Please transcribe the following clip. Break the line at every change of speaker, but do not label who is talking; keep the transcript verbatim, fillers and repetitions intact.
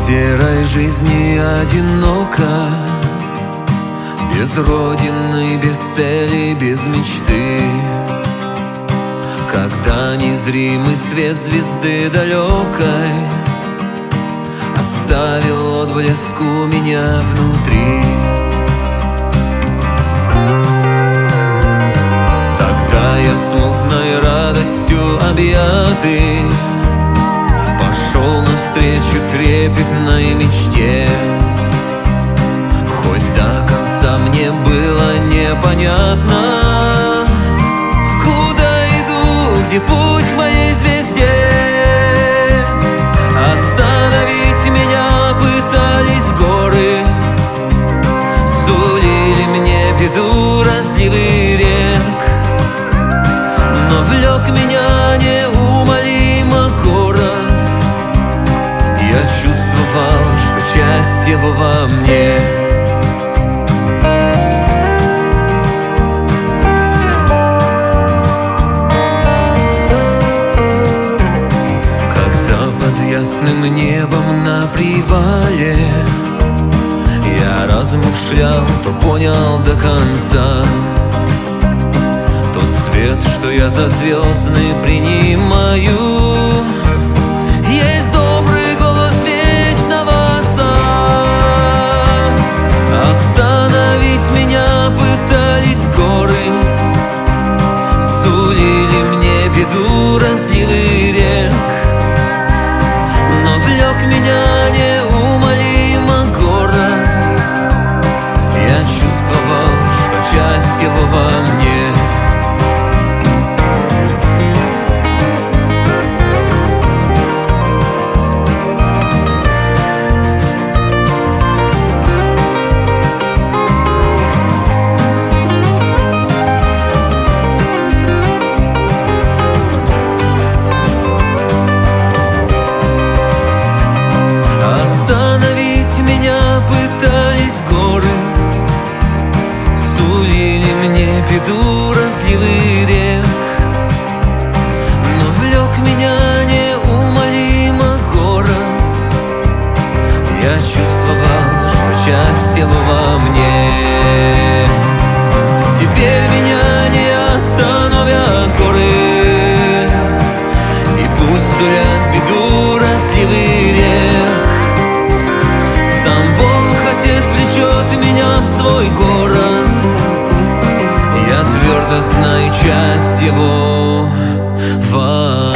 серой жизни одиноко, без родины, без цели, без мечты. Когда незримый свет звезды далекой оставил отблеск у меня внутри, тогда я смутной радостью объятый пошел навстречу трепетной мечте. Хоть до конца мне было непонятно, куда иду, где путь к моей звезде. Остановить меня пытались горы, сулили мне беду разливы рек, но влек меня неумолимо город. Я чувствовал, что часть его во мне. Когда под ясным небом на привале я размышлял, то понял до конца тот свет, что я за звездный принимаю. Есть добрый голос вечного Отца. Остановить меня пытались горы, сулили мне беду разливы рек, но влек меня неумолимо город. Я чувствовал, что часть его во мне. Остановить меня пытались горы, сулили мне беду разливы рек, но влек меня неумолимо город. Я чувствовал, что часть его во мне. Теперь меня не остановят горы, и пусть сулят беду разливы рек. Сам Бог, Отец, влечет меня в свой город. Я твердо знаю, часть его во